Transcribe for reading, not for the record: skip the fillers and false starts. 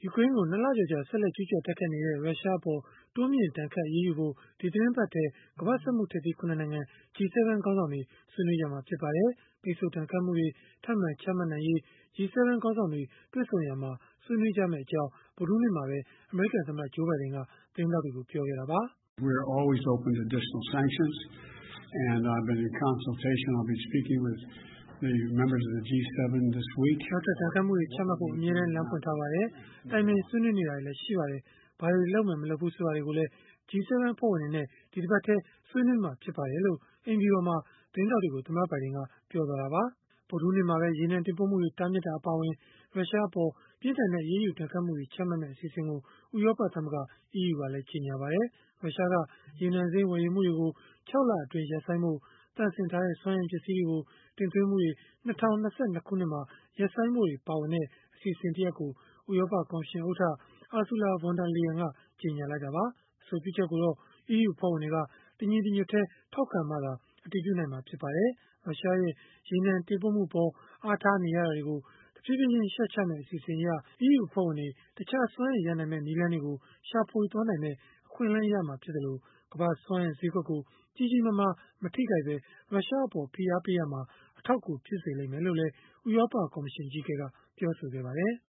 ယူကရိန်းကို 2 လကျော်ကြာ ဆက်လက်ကျူးကျော်တိုက်ခိုက်နေတဲ့ ရုရှားအပေါ် တိုးမြှင့်ဒဏ်ခတ်အရေးယူဖို့ ဒီသီတင်းပတ်ထဲ ကမ္ဘာ့စက်မှုထိပ်သီး ၇ နိုင်ငံ G7 ခေါင်းဆောင်တွေ ဆွေးနွေးကြမှာ ဖြစ်ပါတယ်။ ပိတ်ဆို့ဒဏ်ခတ်မှုတွေ ထပ်မံချမှတ်နိုင်ရေး G7 ခေါင်းဆောင်တွေ တွေ့ဆုံရာမှာ ဆွေးနွေးကြမယ့်အကြောင်း ဗုဒ္ဓဟူးနေ့မှာပဲ အမေရိကန်သမ္မတ Joe Biden က သတင်းထောက်တွေကို ပြောခဲ့တာပါ။ “We're always open to additional sanctions and I've been in consultation. I'll be speaking with the members of the G7 this week.” နောက်ထပ်ဒဏ်ခတ်မှုတွေ ချမှတ်ဖို့ အမြဲတမ်းလမ်းဖွင့်ထားပါတယ်။ တိုင်ပင်ဆွေးနွေးနေတာတွေလည်း ရှိပါတယ်။ ဘာတွေလုပ်မယ် မလုပ်ဘူးဆိုတာတွေကိုလည်း G7 အဖွဲ့ဝင်တွေနဲ့ ဒီတပတ်ထဲ ဆွေးနွေးမှာ ဖြစ်ပါတယ်လို့ အိမ်ဖြူတော်မှာ သတင်းထောက်တွေကို သမ္မတဘိုင်ဒင်က ပြောသွားတာပါ။ ဗုဒ္ဓဟူးနေ့မှာပဲ ရေနံတင်ပို့မှုတွေ တားမြစ်တာ အပါအဝင် ရုရှားအပေါ် ပြင်းထန်တဲ့ အရေးယူဒဏ်ခတ်မှုတွေ ချမှတ်မယ့် အစီအစဉ်ကို ဥရောပသမဂ္ဂ (EU) ကလည်း ကြေညာလိုက်ပါတယ်။ ရုရှားက ရေနံစိမ်းဝယ်ယူမှုတွေကို 6 လအတွင်း ရပ်ဆိုင်းဖို့၊ သန့်စင်ထားတဲ့ စွမ်းအင်ပစ္စည်းတွေကို တင်သွင်းမှုတွေ ၂၀၂၂ ခုနှစ်မှာ ရပ်ဆိုင်းဖို့တွေ ပါဝင်တဲ့ အစီအစဉ်တရပ်ကို ဥရောပကော်မရှင်ဥက္ကဋ္ဌ Ursula von der Leyen က ကြေညာလိုက်တာပါ။ အဆိုပြုချက်ကိုတော့ EU အဖွဲ့ဝင်တွေက တညီတညွတ်တည်း ထောက်ခံမှသာ အတည်ပြုနိုင်မှာ ဖြစ်ပါတယ်။ ရုရှားရဲ့ ရေနံတင်ပို့မှုအပေါ် အားထားနေရတာတွေကို တဖြည်းဖြည်းချင်း လျှော့ချမယ့် အစီအစဉ်အရ EU အဖွဲ့ဝင်တွေ တခြားစွမ်းအင်ရနိုင်မယ့် နည်းလမ်းတွေကို ရှာဖွေသွားနိုင်မယ့် အခွင့်အလမ်းရမှာ ဖြစ်သလို၊ ကမ္ဘာ့စွမ်းအင်ဈေးကွက်ကို ကြီးကြီးမားမား မထိခိုက်ဘဲ ရုရှားအပေါ် ဖိအားပေးရာမှာ အထောက်အကူ ဖြစ်စေလိမ့်မယ်လို့လည်း ဥရောပကော်မရှင် အကြီးအကဲက ပြောဆိုခဲ့ပါတယ်။